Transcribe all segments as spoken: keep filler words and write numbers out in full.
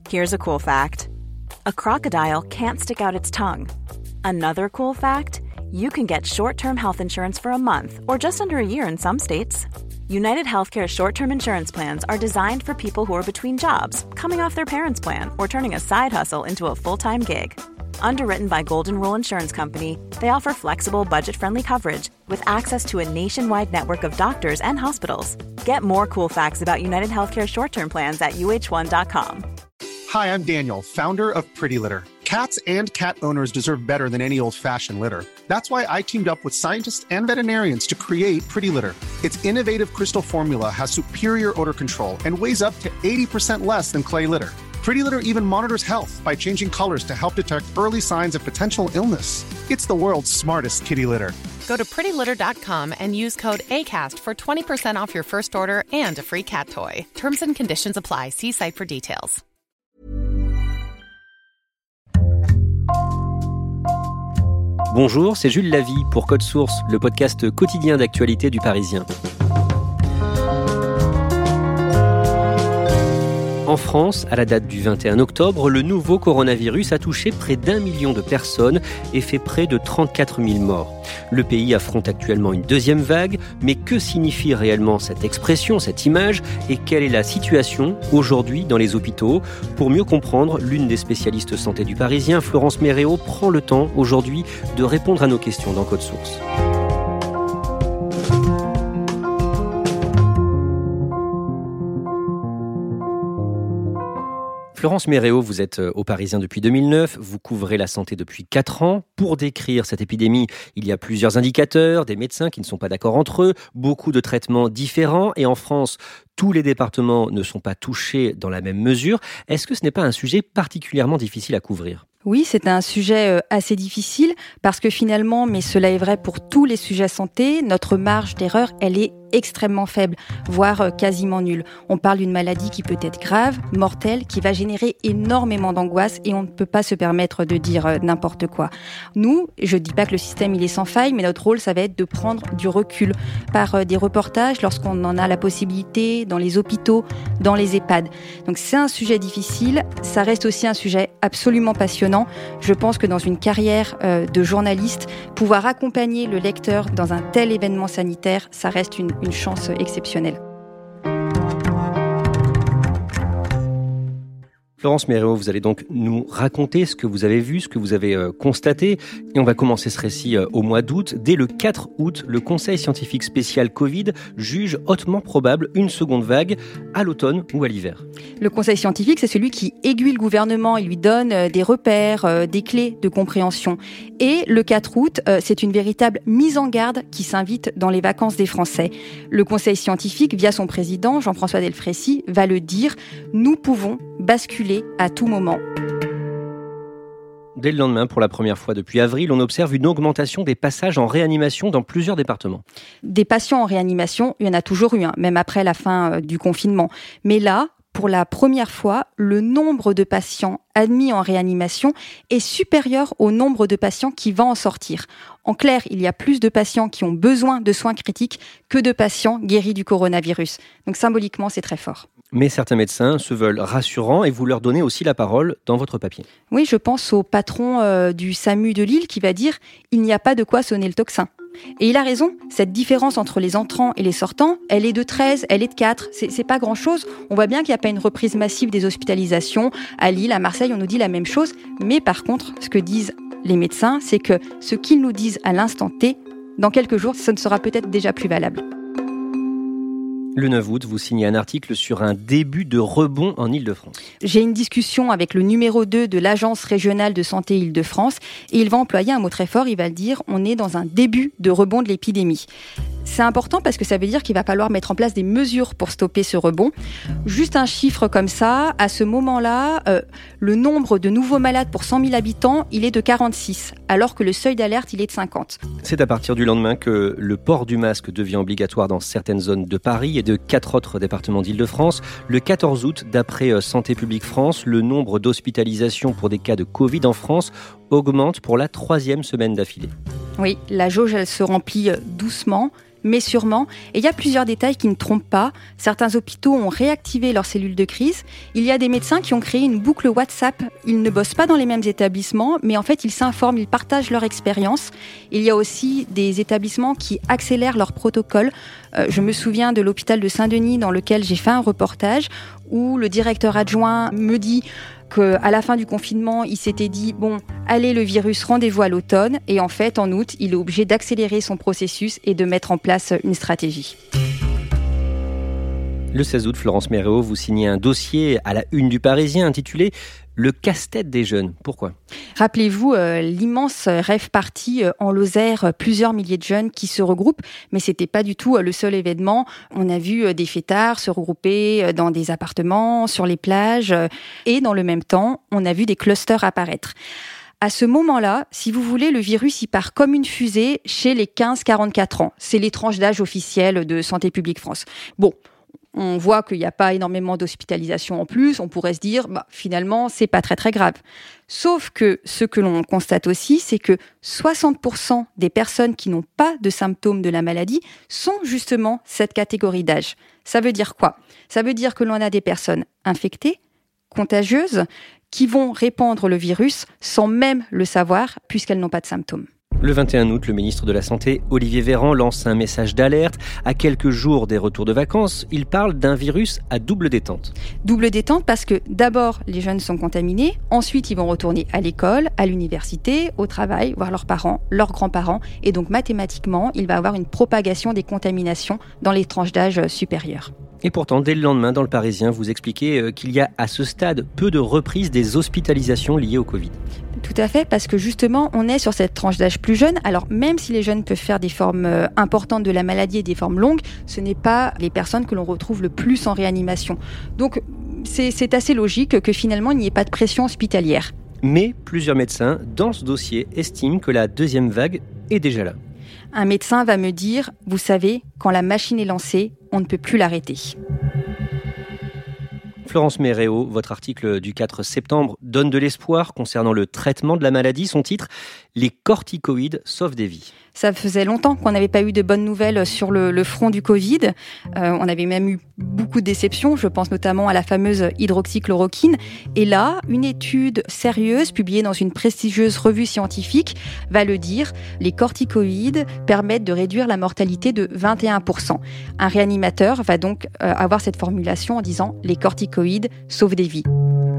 Here's a cool fact. A crocodile can't stick out its tongue. Another cool fact, you can get short-term health insurance for a month or just under a year in some states. United Healthcare short-term insurance plans are designed for people who are between jobs, coming off their parents' plan, or turning a side hustle into a full-time gig. Underwritten by Golden Rule Insurance Company, they offer flexible, budget-friendly coverage with access to a nationwide network of doctors and hospitals. Get more cool facts about United Healthcare short-term plans at U H one dot com. Hi, I'm Daniel, founder of Pretty Litter. Cats and cat owners deserve better than any old-fashioned litter. That's why I teamed up with scientists and veterinarians to create Pretty Litter. Its innovative crystal formula has superior odor control and weighs up to eighty percent less than clay litter. Pretty Litter even monitors health by changing colors to help detect early signs of potential illness. It's the world's smartest kitty litter. Go to pretty litter dot com and use code ACAST for twenty percent off your first order and a free cat toy. Terms and conditions apply. See site for details. Bonjour, c'est Jules Lavie pour Code Source, le podcast quotidien d'actualité du Parisien. En France, à la date du vingt et un octobre, le nouveau coronavirus a touché près d'un million de personnes et fait près de trente-quatre mille morts. Le pays affronte actuellement une deuxième vague, mais que signifie réellement cette expression, cette image, et quelle est la situation aujourd'hui dans les hôpitaux ? Pour mieux comprendre, l'une des spécialistes santé du Parisien, Florence Méréau, prend le temps aujourd'hui de répondre à nos questions dans Code Source. Florence Méréau, vous êtes au Parisien depuis deux mille neuf, vous couvrez la santé depuis quatre ans. Pour décrire cette épidémie, il y a plusieurs indicateurs, des médecins qui ne sont pas d'accord entre eux, beaucoup de traitements différents et en France, tous les départements ne sont pas touchés dans la même mesure. Est-ce que ce n'est pas un sujet particulièrement difficile à couvrir ? Oui, c'est un sujet assez difficile parce que finalement, mais cela est vrai pour tous les sujets santé, notre marge d'erreur, elle est extrêmement faible, voire quasiment nulle. On parle d'une maladie qui peut être grave, mortelle, qui va générer énormément d'angoisse et on ne peut pas se permettre de dire n'importe quoi. Nous, je ne dis pas que le système il est sans faille, mais notre rôle, ça va être de prendre du recul par des reportages lorsqu'on en a la possibilité dans les hôpitaux, dans les EHPAD. Donc c'est un sujet difficile, ça reste aussi un sujet absolument passionnant. Je pense que dans une carrière euh, de journaliste, pouvoir accompagner le lecteur dans un tel événement sanitaire, ça reste une, une chance exceptionnelle. Florence Méréau, vous allez donc nous raconter ce que vous avez vu, ce que vous avez euh, constaté. Et on va commencer ce récit euh, au mois d'août. Dès le quatre août, le Conseil scientifique spécial Covid juge hautement probable une seconde vague à l'automne ou à l'hiver. Le Conseil scientifique, c'est celui qui aiguille le gouvernement. Il lui donne euh, des repères, euh, des clés de compréhension. Et le quatre août, euh, c'est une véritable mise en garde qui s'invite dans les vacances des Français. Le Conseil scientifique, via son président, Jean-François Delfraissy, va le dire, nous pouvons basculer à tout moment. Dès le lendemain, pour la première fois depuis avril, on observe une augmentation des passages en réanimation dans plusieurs départements. Des patients en réanimation, il y en a toujours eu, hein, même après la fin euh, du confinement. Mais là, pour la première fois, le nombre de patients admis en réanimation est supérieur au nombre de patients qui vont en sortir. En clair, il y a plus de patients qui ont besoin de soins critiques que de patients guéris du coronavirus. Donc symboliquement, c'est très fort. Mais certains médecins se veulent rassurants et vous leur donnez aussi la parole dans votre papier. Oui, je pense au patron euh, du SAMU de Lille qui va dire « il n'y a pas de quoi sonner le tocsin ». Et il a raison, cette différence entre les entrants et les sortants, elle est de treize, elle est de quatre, c'est, c'est pas grand-chose. On voit bien qu'il n'y a pas une reprise massive des hospitalisations. À Lille, à Marseille, on nous dit la même chose. Mais par contre, ce que disent les médecins, c'est que ce qu'ils nous disent à l'instant T, dans quelques jours, ce ne sera peut-être déjà plus valable. Le neuf août, vous signez un article sur un début de rebond en Île-de-France. J'ai une discussion avec le numéro deux de l'Agence régionale de santé Île-de-France et il va employer un mot très fort, il va le dire, on est dans un début de rebond de l'épidémie. C'est important parce que ça veut dire qu'il va falloir mettre en place des mesures pour stopper ce rebond. Juste un chiffre comme ça, à ce moment-là, euh, le nombre de nouveaux malades pour cent mille habitants, il est de quarante-six, alors que le seuil d'alerte, il est de cinquante. C'est à partir du lendemain que le port du masque devient obligatoire dans certaines zones de Paris et de quatre autres départements d'Île-de-France. Le quatorze août, d'après Santé publique France, le nombre d'hospitalisations pour des cas de Covid en France augmente pour la troisième semaine d'affilée. Oui, la jauge, elle se remplit doucement, mais sûrement. Et il y a plusieurs détails qui ne trompent pas. Certains hôpitaux ont réactivé leurs cellules de crise. Il y a des médecins qui ont créé une boucle WhatsApp. Ils ne bossent pas dans les mêmes établissements, mais en fait, ils s'informent, ils partagent leur expérience. Il y a aussi des établissements qui accélèrent leurs protocoles. Euh, je me souviens de l'hôpital de Saint-Denis dans lequel j'ai fait un reportage où le directeur adjoint me dit qu'à la fin du confinement, il s'était dit « Bon, allez le virus, rendez-vous à l'automne ». Et en fait, en août, il est obligé d'accélérer son processus et de mettre en place une stratégie. Le seize août, Florence Méréau, vous signez un dossier à la une du Parisien intitulé « Le casse-tête des jeunes ». Pourquoi ? Rappelez-vous euh, l'immense rave party euh, en Lozère, euh, plusieurs milliers de jeunes qui se regroupent, mais c'était pas du tout euh, le seul événement. On a vu euh, des fêtards se regrouper euh, dans des appartements, sur les plages, euh, et dans le même temps, on a vu des clusters apparaître. À ce moment-là, si vous voulez, le virus, il part comme une fusée chez les quinze à quarante-quatre ans. C'est les tranches d'âge officielles de Santé publique France. Bon. On voit qu'il n'y a pas énormément d'hospitalisation en plus. On pourrait se dire, bah, finalement, c'est pas très très grave. Sauf que ce que l'on constate aussi, c'est que soixante pour cent des personnes qui n'ont pas de symptômes de la maladie sont justement cette catégorie d'âge. Ça veut dire quoi ? Ça veut dire que l'on a des personnes infectées, contagieuses, qui vont répandre le virus sans même le savoir, puisqu'elles n'ont pas de symptômes. Le vingt et un août, le ministre de la Santé, Olivier Véran, lance un message d'alerte. À quelques jours des retours de vacances, il parle d'un virus à double détente. Double détente parce que d'abord, les jeunes sont contaminés. Ensuite, ils vont retourner à l'école, à l'université, au travail, voir leurs parents, leurs grands-parents. Et donc, mathématiquement, il va y avoir une propagation des contaminations dans les tranches d'âge supérieures. Et pourtant, dès le lendemain, dans le Parisien, vous expliquez qu'il y a à ce stade peu de reprise des hospitalisations liées au Covid. Tout à fait, parce que justement, on est sur cette tranche d'âge plus jeune. Alors, même si les jeunes peuvent faire des formes euh, importantes de la maladie et des formes longues, ce n'est pas les personnes que l'on retrouve le plus en réanimation. Donc, c'est, c'est assez logique que finalement, il n'y ait pas de pression hospitalière. Mais plusieurs médecins, dans ce dossier, estiment que la deuxième vague est déjà là. Un médecin va me dire, vous savez, quand la machine est lancée, on ne peut plus l'arrêter. Florence Méréau, votre article du quatre septembre donne de l'espoir concernant le traitement de la maladie. Son titre, « Les corticoïdes sauvent des vies ». Ça faisait longtemps qu'on n'avait pas eu de bonnes nouvelles sur le, le front du Covid. Euh, on avait même eu beaucoup de déceptions. Je pense notamment à la fameuse hydroxychloroquine. Et là, une étude sérieuse publiée dans une prestigieuse revue scientifique va le dire. Les corticoïdes permettent de réduire la mortalité de vingt et un pour cent. Un réanimateur va donc euh, avoir cette formulation en disant « Les corticoïdes sauvent des vies ».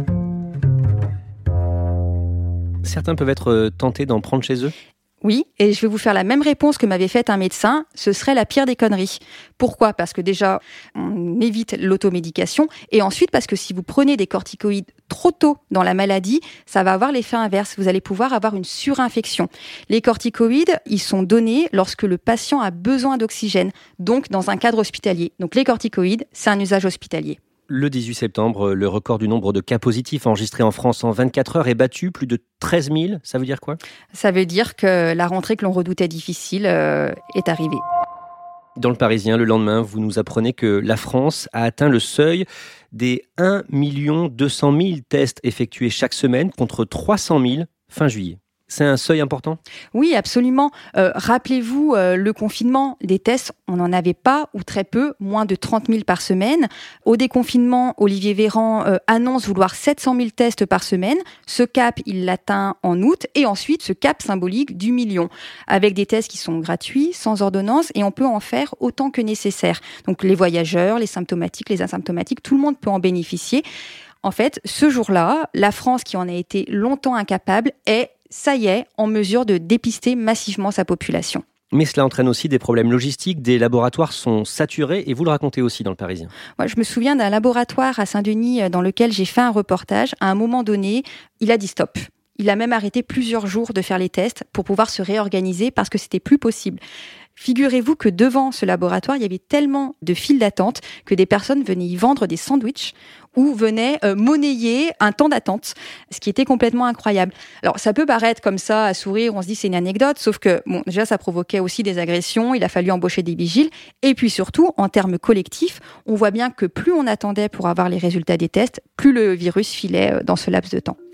Certains peuvent être tentés d'en prendre chez eux ? Oui, et je vais vous faire la même réponse que m'avait faite un médecin, ce serait la pire des conneries. Pourquoi ? Parce que déjà, on évite l'automédication, et ensuite parce que si vous prenez des corticoïdes trop tôt dans la maladie, ça va avoir l'effet inverse, vous allez pouvoir avoir une surinfection. Les corticoïdes, ils sont donnés lorsque le patient a besoin d'oxygène, donc dans un cadre hospitalier. Donc les corticoïdes, c'est un usage hospitalier. Le dix-huit septembre, le record du nombre de cas positifs enregistrés en France en vingt-quatre heures est battu, plus de treize mille. Ça veut dire quoi ? Ça veut dire que la rentrée que l'on redoutait difficile euh, est arrivée. Dans le Parisien, le lendemain, vous nous apprenez que la France a atteint le seuil des un million deux cent mille tests effectués chaque semaine contre trois cent mille fin juillet. C'est un seuil important ? Oui, absolument. Euh, rappelez-vous, euh, le confinement, des tests, on n'en avait pas ou très peu, moins de trente mille par semaine. Au déconfinement, Olivier Véran euh, annonce vouloir sept cent mille tests par semaine. Ce cap, il l'atteint en août. Et ensuite, ce cap symbolique du million, avec des tests qui sont gratuits, sans ordonnance, et on peut en faire autant que nécessaire. Donc les voyageurs, les symptomatiques, les asymptomatiques, tout le monde peut en bénéficier. En fait, ce jour-là, la France, qui en a été longtemps incapable, est ça y est, en mesure de dépister massivement sa population. Mais cela entraîne aussi des problèmes logistiques, des laboratoires sont saturés et vous le racontez aussi dans le Parisien. Moi, je me souviens d'un laboratoire à Saint-Denis dans lequel j'ai fait un reportage. À un moment donné, il a dit stop. Il a même arrêté plusieurs jours de faire les tests pour pouvoir se réorganiser parce que c'était plus possible. Figurez-vous que devant ce laboratoire, il y avait tellement de files d'attente que des personnes venaient y vendre des sandwichs ou venaient euh, monnayer un temps d'attente, ce qui était complètement incroyable. Alors, ça peut paraître comme ça, à sourire, on se dit c'est une anecdote, sauf que bon, déjà, ça provoquait aussi des agressions, il a fallu embaucher des vigiles, et puis surtout, en termes collectifs, on voit bien que plus on attendait pour avoir les résultats des tests, plus le virus filait dans ce laps de temps.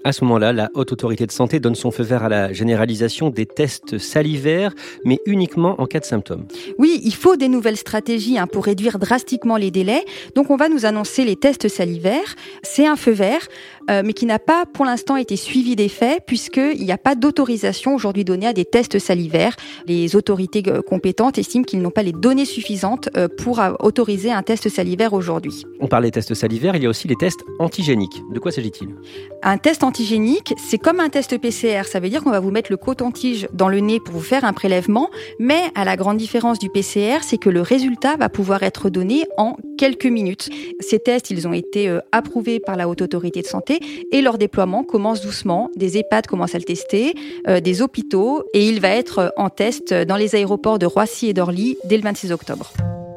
À ce moment-là, la Haute Autorité de Santé donne son feu vert à la généralisation des tests salivaires, mais uniquement en cas de symptômes. Oui, il faut des nouvelles stratégies hein, pour réduire drastiquement les délais. Donc on va nous annoncer les tests salivaires. C'est un feu vert, euh, mais qui n'a pas pour l'instant été suivi d'effet, puisqu'il n'y a pas d'autorisation aujourd'hui donnée à des tests salivaires. Les autorités compétentes estiment qu'ils n'ont pas les données suffisantes euh, pour euh, autoriser un test salivaire aujourd'hui. On parle des tests salivaires, il y a aussi les tests antigéniques. De quoi s'agit-il ? Un test antigénique, c'est comme un test P C R. Ça veut dire qu'on va vous mettre le coton-tige dans le nez pour vous faire un prélèvement, mais à la grande différence du P C R, c'est que le résultat va pouvoir être donné en quelques minutes. Ces tests, ils ont été euh, approuvés par la Haute Autorité de Santé et leur déploiement commence doucement. Des EHPAD commencent à le tester, euh, des hôpitaux, et il va être en test dans les aéroports de Roissy et d'Orly dès le vingt-six octobre.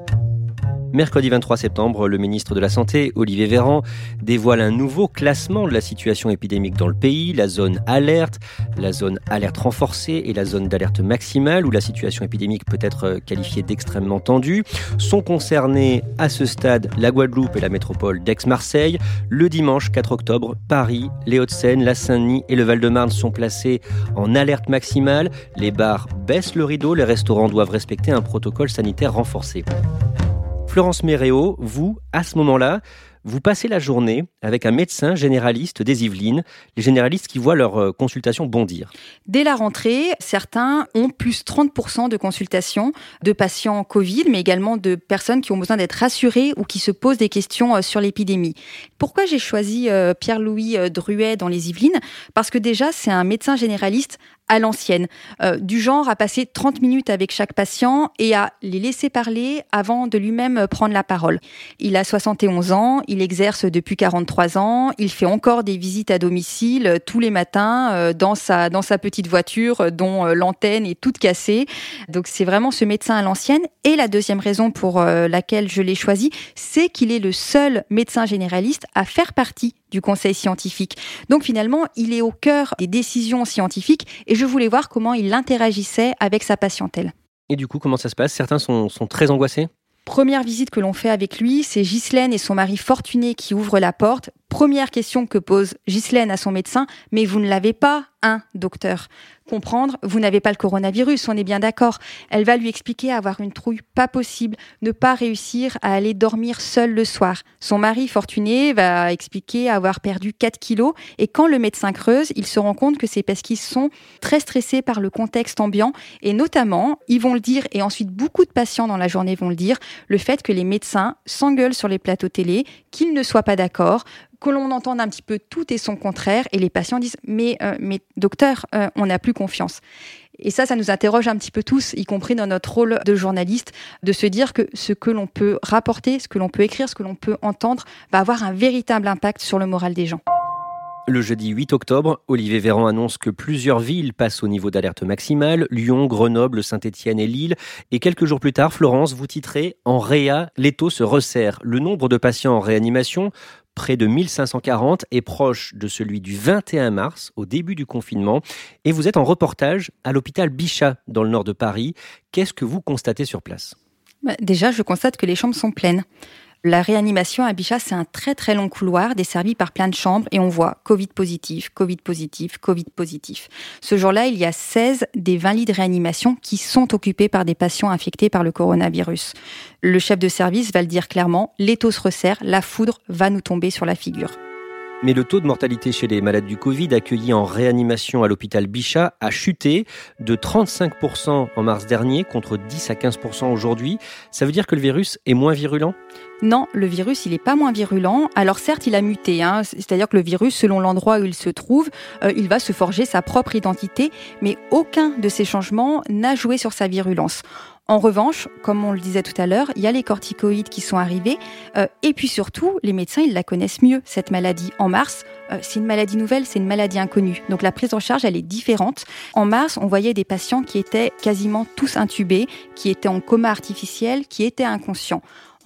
Mercredi vingt-trois septembre, le ministre de la Santé, Olivier Véran, dévoile un nouveau classement de la situation épidémique dans le pays, la zone alerte, la zone alerte renforcée et la zone d'alerte maximale, où la situation épidémique peut être qualifiée d'extrêmement tendue. Sont concernés à ce stade la Guadeloupe et la métropole d'Aix-Marseille. Le dimanche quatre octobre, Paris, les Hauts-de-Seine, la Seine-Saint-Denis et le Val-de-Marne sont placés en alerte maximale. Les bars baissent le rideau, les restaurants doivent respecter un protocole sanitaire renforcé. Florence Méréau, vous, à ce moment-là, vous passez la journée avec un médecin généraliste des Yvelines, les généralistes qui voient leur consultation bondir. Dès la rentrée, certains ont plus trente pour cent de consultations de patients Covid, mais également de personnes qui ont besoin d'être rassurées ou qui se posent des questions sur l'épidémie. Pourquoi j'ai choisi Pierre-Louis Druet dans les Yvelines ? Parce que déjà, c'est un médecin généraliste à l'ancienne, euh, du genre à passer trente minutes avec chaque patient et à les laisser parler avant de lui-même prendre la parole. Il a soixante et onze ans, il exerce depuis quarante-trois ans, il fait encore des visites à domicile euh, tous les matins euh, dans sa dans sa petite voiture euh, dont euh, l'antenne est toute cassée. Donc c'est vraiment ce médecin à l'ancienne. Et la deuxième raison pour euh, laquelle je l'ai choisi, c'est qu'il est le seul médecin généraliste à faire partie du conseil scientifique. Donc finalement, il est au cœur des décisions scientifiques et je voulais voir comment il interagissait avec sa patientèle. Et du coup, comment ça se passe ? Certains sont, sont très angoissés ? Première visite que l'on fait avec lui, c'est Ghislaine et son mari Fortuné qui ouvrent la porte. Première question que pose Ghislaine à son médecin, « Mais vous ne l'avez pas, hein, docteur ?» Comprendre, vous n'avez pas le coronavirus, on est bien d'accord. Elle va lui expliquer avoir une trouille pas possible, ne pas réussir à aller dormir seul le soir. Son mari Fortuné va expliquer avoir perdu quatre kilos et quand le médecin creuse, il se rend compte que c'est parce qu'ils sont très stressés par le contexte ambiant et notamment, ils vont le dire et ensuite beaucoup de patients dans la journée vont le dire, le fait que les médecins s'engueulent sur les plateaux télé, qu'ils ne soient pas d'accord, que l'on entende un petit peu tout et son contraire, et les patients disent « mais, euh, mais docteur, euh, on n'a plus confiance ». Et ça, ça nous interroge un petit peu tous, y compris dans notre rôle de journaliste, de se dire que ce que l'on peut rapporter, ce que l'on peut écrire, ce que l'on peut entendre, va avoir un véritable impact sur le moral des gens. Le jeudi huit octobre, Olivier Véran annonce que plusieurs villes passent au niveau d'alerte maximale, Lyon, Grenoble, Saint-Étienne et Lille. Et quelques jours plus tard, Florence, vous titrez « En réa, l'étau se resserre ». Le nombre de patients en réanimation, près de mille cinq cent quarante, est proche de celui du vingt et un mars, au début du confinement. Et vous êtes en reportage à l'hôpital Bichat, dans le nord de Paris. Qu'est-ce que vous constatez sur place ? Bah, déjà, je constate que les chambres sont pleines. La réanimation à Bichat, c'est un très très long couloir desservi par plein de chambres et on voit Covid positif, Covid positif, Covid positif. Ce jour-là, il y a seize des vingt lits de réanimation qui sont occupés par des patients infectés par le coronavirus. Le chef de service va le dire clairement, l'étau se resserre, la foudre va nous tomber sur la figure. Mais le taux de mortalité chez les malades du Covid accueillis en réanimation à l'hôpital Bichat a chuté de trente-cinq pour cent en mars dernier contre dix à quinze pour cent aujourd'hui. Ça veut dire que le virus est moins virulent ? Non, le virus, il n'est pas moins virulent. Alors certes, il a muté, hein, c'est-à-dire que le virus, selon l'endroit où il se trouve, euh, il va se forger sa propre identité, mais aucun de ces changements n'a joué sur sa virulence. En revanche, comme on le disait tout à l'heure, il y a les corticoïdes qui sont arrivés euh, et puis surtout, les médecins, ils la connaissent mieux, cette maladie. En mars, euh, c'est une maladie nouvelle, c'est une maladie inconnue. Donc la prise en charge, elle est différente. En mars, on voyait des patients qui étaient quasiment tous intubés, qui étaient en coma artificiel, qui étaient inconscients.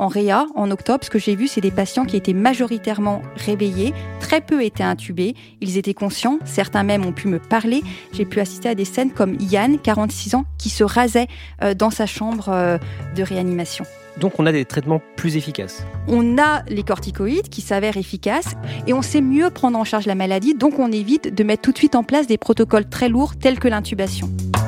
En réa, en octobre, ce que j'ai vu, c'est des patients qui étaient majoritairement réveillés, très peu étaient intubés, ils étaient conscients, certains même ont pu me parler. J'ai pu assister à des scènes comme Yann, quarante-six ans, qui se rasait euh, dans sa chambre euh, de réanimation. Donc on a des traitements plus efficaces. On a les corticoïdes qui s'avèrent efficaces et on sait mieux prendre en charge la maladie, donc on évite de mettre tout de suite en place des protocoles très lourds tels que l'intubation.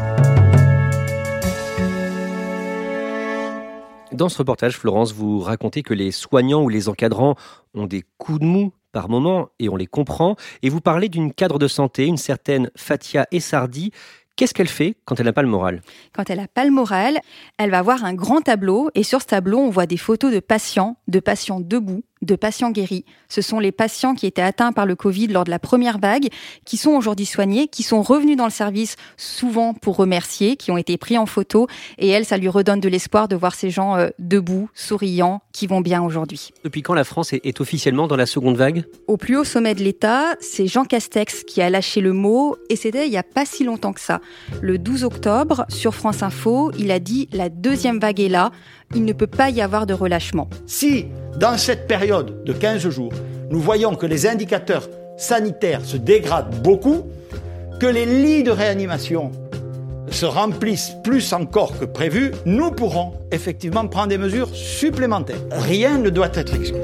Dans ce reportage, Florence, vous racontez que les soignants ou les encadrants ont des coups de mou par moment, et on les comprend. Et vous parlez d'une cadre de santé, une certaine Fatia Essardi. Qu'est-ce qu'elle fait quand elle n'a pas le moral ? Quand elle n'a pas le moral, elle va voir un grand tableau, et sur ce tableau, on voit des photos de patients, de patients debout, de patients guéris. Ce sont les patients qui étaient atteints par le Covid lors de la première vague, qui sont aujourd'hui soignés, qui sont revenus dans le service souvent pour remercier, qui ont été pris en photo. Et elle, ça lui redonne de l'espoir de voir ces gens euh, debout, souriants, qui vont bien aujourd'hui. Depuis quand la France est, est officiellement dans la seconde vague ? Au plus haut sommet de l'État, c'est Jean Castex qui a lâché le mot, et c'était il n'y a pas si longtemps que ça. Le douze octobre, sur France Info, il a dit « La deuxième vague est là, il ne peut pas y avoir de relâchement ». Si, dans cette période de quinze jours, nous voyons que les indicateurs sanitaires se dégradent beaucoup, que les lits de réanimation se remplissent plus encore que prévu, nous pourrons effectivement prendre des mesures supplémentaires. Rien ne doit être exclu.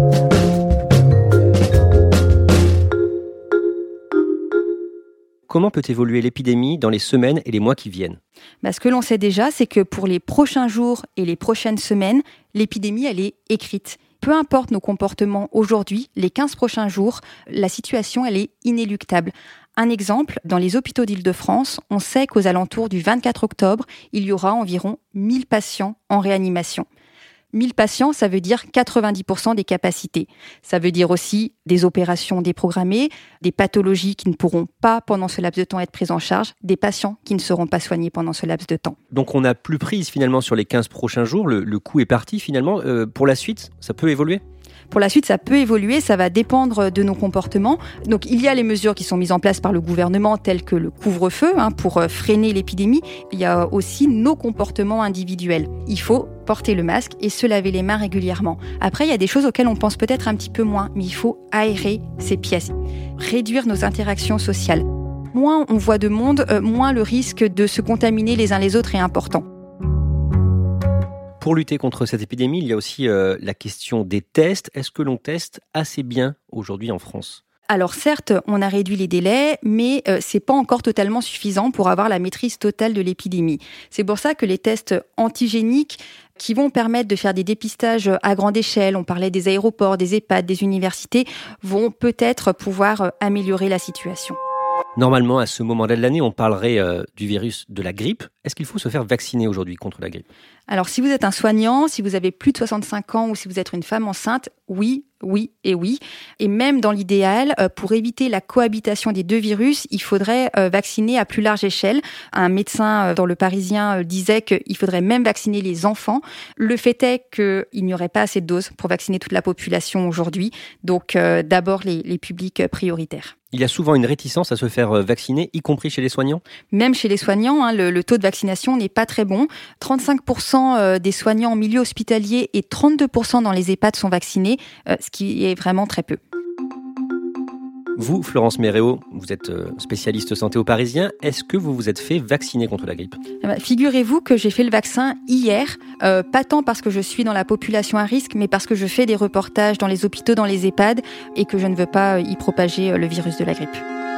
Comment peut évoluer l'épidémie dans les semaines et les mois qui viennent ? Bah, ce que l'on sait déjà, c'est que pour les prochains jours et les prochaines semaines, l'épidémie, elle est écrite. Peu importe nos comportements aujourd'hui, les quinze prochains jours, la situation, elle est inéluctable. Un exemple, dans les hôpitaux d'Île-de-France, on sait qu'aux alentours du vingt-quatre octobre, il y aura environ mille patients en réanimation. mille patients, ça veut dire quatre-vingt-dix pour cent des capacités. Ça veut dire aussi des opérations déprogrammées, des pathologies qui ne pourront pas, pendant ce laps de temps, être prises en charge, des patients qui ne seront pas soignés pendant ce laps de temps. Donc on n'a plus prise finalement sur les quinze prochains jours, le, le coup est parti finalement. Euh, pour la suite, ça peut évoluer ? Pour la suite, ça peut évoluer, ça va dépendre de nos comportements. Donc, il y a les mesures qui sont mises en place par le gouvernement, telles que le couvre-feu, hein, pour freiner l'épidémie. Il y a aussi nos comportements individuels. Il faut porter le masque et se laver les mains régulièrement. Après, il y a des choses auxquelles on pense peut-être un petit peu moins, mais il faut aérer ces pièces, réduire nos interactions sociales. Moins on voit de monde, euh, moins le risque de se contaminer les uns les autres est important. Pour lutter contre cette épidémie, il y a aussi euh, la question des tests. Est-ce que l'on teste assez bien aujourd'hui en France ? Alors certes, on a réduit les délais, mais euh, c'est pas encore totalement suffisant pour avoir la maîtrise totale de l'épidémie. C'est pour ça que les tests antigéniques qui vont permettre de faire des dépistages à grande échelle, on parlait des aéroports, des EHPAD, des universités, vont peut-être pouvoir améliorer la situation. Normalement, à ce moment-là de l'année, on parlerait euh, du virus de la grippe. Est-ce qu'il faut se faire vacciner aujourd'hui contre la grippe ? Alors, si vous êtes un soignant, si vous avez plus de soixante-cinq ans ou si vous êtes une femme enceinte, oui, oui et oui. Et même dans l'idéal, euh, pour éviter la cohabitation des deux virus, il faudrait euh, vacciner à plus large échelle. Un médecin euh, dans Le Parisien euh, disait qu'il faudrait même vacciner les enfants. Le fait est qu'il n'y aurait pas assez de doses pour vacciner toute la population aujourd'hui. Donc, euh, d'abord, les, les publics prioritaires. Il y a souvent une réticence à se faire vacciner, y compris chez les soignants ? Même chez les soignants, hein, le, le taux de vaccination n'est pas très bon. trente-cinq pour cent des soignants en milieu hospitalier et trente-deux pour cent dans les EHPAD sont vaccinés, euh, ce qui est vraiment très peu. Vous, Florence Méréau, vous êtes spécialiste santé au Parisien. Est-ce que vous vous êtes fait vacciner contre la grippe ? Figurez-vous que j'ai fait le vaccin hier, euh, pas tant parce que je suis dans la population à risque, mais parce que je fais des reportages dans les hôpitaux, dans les EHPAD, et que je ne veux pas y propager le virus de la grippe.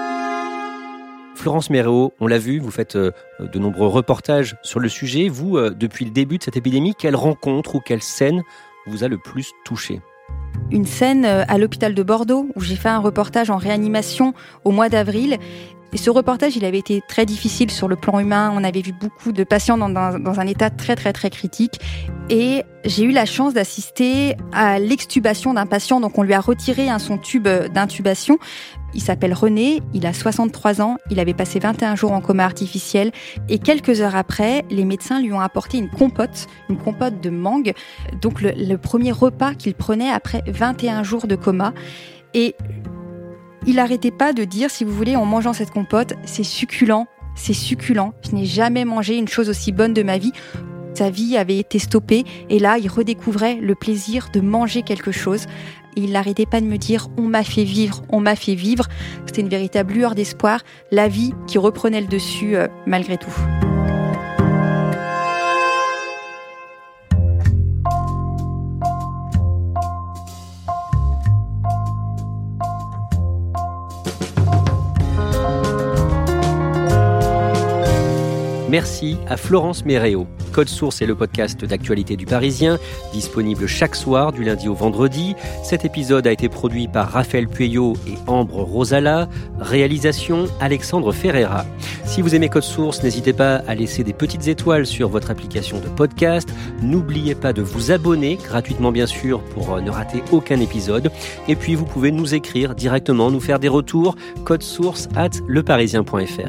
Florence Méréau, on l'a vu, vous faites euh, de nombreux reportages sur le sujet. Vous, euh, depuis le début de cette épidémie, quelle rencontre ou quelle scène vous a le plus touché ? Une scène à l'hôpital de Bordeaux où j'ai fait un reportage en réanimation au mois d'avril. Et ce reportage, il avait été très difficile sur le plan humain. On avait vu beaucoup de patients dans, dans, dans un état très, très, très critique. Et j'ai eu la chance d'assister à l'extubation d'un patient. Donc, on lui a retiré hein, son tube d'intubation. Il s'appelle René, il a soixante-trois ans, il avait passé vingt et un jours en coma artificiel. Et quelques heures après, les médecins lui ont apporté une compote, une compote de mangue. Donc, le, le premier repas qu'il prenait après vingt et un jours de coma. Et il n'arrêtait pas de dire, si vous voulez, en mangeant cette compote, c'est succulent, c'est succulent. Je n'ai jamais mangé une chose aussi bonne de ma vie. Sa vie avait été stoppée et là, il redécouvrait le plaisir de manger quelque chose. Et il n'arrêtait pas de me dire « on m'a fait vivre, on m'a fait vivre ». C'était une véritable lueur d'espoir, la vie qui reprenait le dessus euh, malgré tout. Merci à Florence Méréo. Code Source est le podcast d'actualité du Parisien, disponible chaque soir du lundi au vendredi. Cet épisode a été produit par Raphaël Pueyo et Ambre Rosala. Réalisation Alexandre Ferreira. Si vous aimez Code Source, n'hésitez pas à laisser des petites étoiles sur votre application de podcast. N'oubliez pas de vous abonner, gratuitement bien sûr, pour ne rater aucun épisode. Et puis vous pouvez nous écrire directement, nous faire des retours. Code Source arobase leparisien point f r.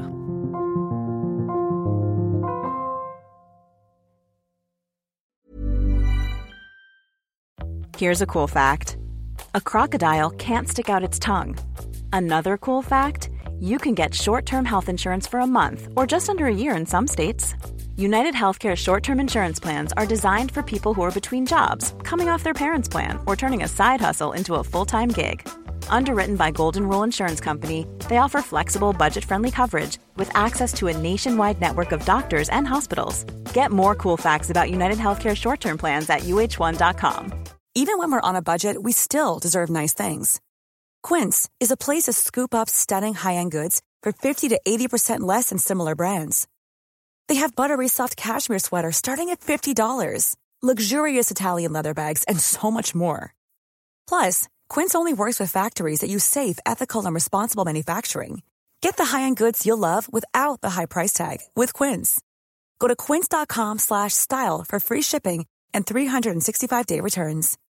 Here's a cool fact. A crocodile can't stick out its tongue. Another cool fact, you can get short-term health insurance for a month or just under a year in some states. United Healthcare short-term insurance plans are designed for people who are between jobs, coming off their parents' plan, or turning a side hustle into a full-time gig. Underwritten by Golden Rule Insurance Company, they offer flexible, budget-friendly coverage with access to a nationwide network of doctors and hospitals. Get more cool facts about United Healthcare short-term plans at U H one dot com. Even when we're on a budget, we still deserve nice things. Quince is a place to scoop up stunning high-end goods for fifty to eighty percent less than similar brands. They have buttery soft cashmere sweaters starting at fifty dollars, luxurious Italian leather bags, and so much more. Plus, Quince only works with factories that use safe, ethical, and responsible manufacturing. Get the high-end goods you'll love without the high price tag with Quince. Go to quince dot com slash style for free shipping and three sixty-five day returns.